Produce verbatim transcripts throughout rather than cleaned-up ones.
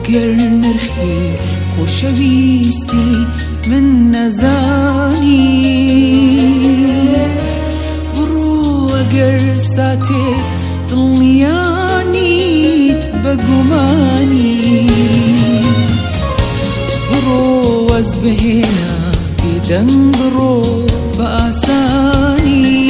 ئەگەر نرخی خۆشەویستی من نەزانی، بڕۆ ئەگەر ساتێ دڵنیانیت بە گومانی، بڕۆ وەز بهێنە بێدەنگ بڕۆ بە ئاسانی،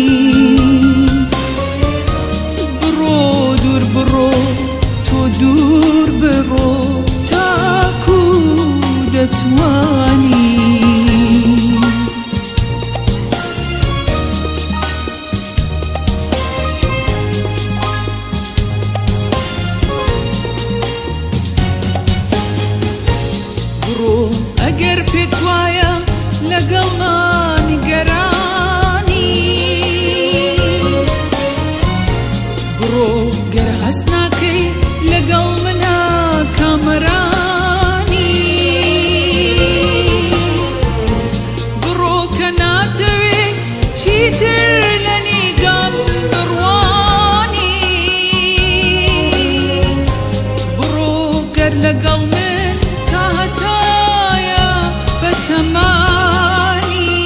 بڕۆ دوور بڕۆ تۆ دوور بڕۆ تاکو دەتوانی. بڕۆ ئەگەر پێت وایە لەگەڵمان گەرانی، بڕۆ گەر هەست ناکەی لەگەڵ منە کامەرانی، بڕۆ کە ناتەوێ چیتر لە نیگەم بڕوانی، بڕۆ گەر لەگەڵ من تا هەتایە بەتەمانی،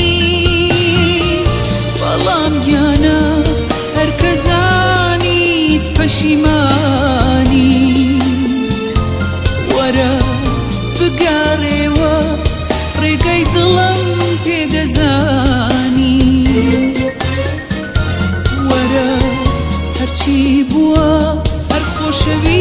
بەڵام گیانە هەر کە زانیت پەشیمانی، وەرە بگاڕێوە ڕێگەی دڵم پێدەزانی، وەرە هەرچی بووە هەر خۆشەوی